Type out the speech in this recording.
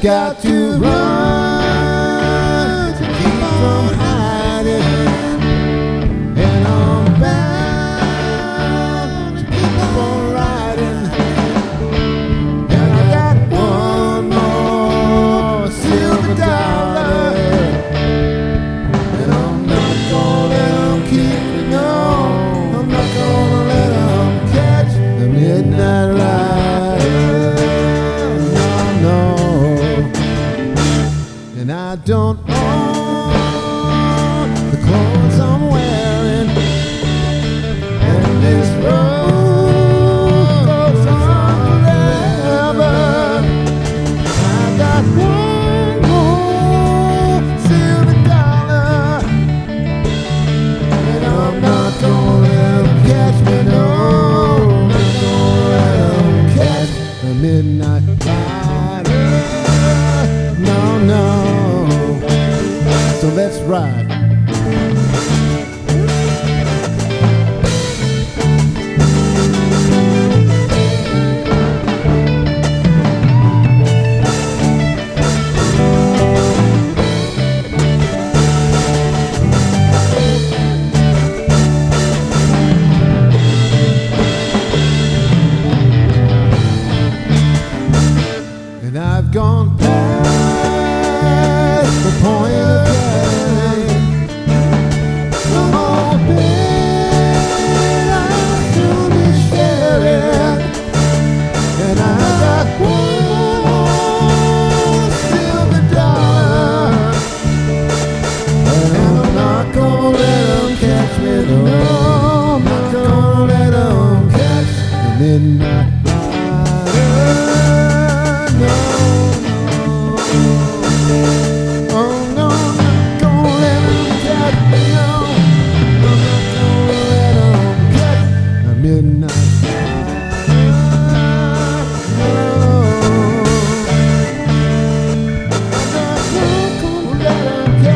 got to run to keep from hiding, and I'm bound to keep on riding. And I got one more silver dollar, and I'm not gonna let them keep me, no, I'm not gonna let them catch the midnight rider. No, and I don't own the clothes I'm wearing, and this road goes on forever. I got one more silver dollar, and I'm not gonna let them catch me, no, I'm not gonna let them catch the midnight rider. No, no, so let's ride. And I've gone past the point of getting some old bed I'll soon be sharing. And I've got one silver dollar, and I'm not gonna let them catch me, no, I'm not gonna let them catch the midnight rider. No. Oh no, I'm not gonna let them catch me, no, I'm not gonna let them catch the midnight rider. No, I'm not gonna let them catch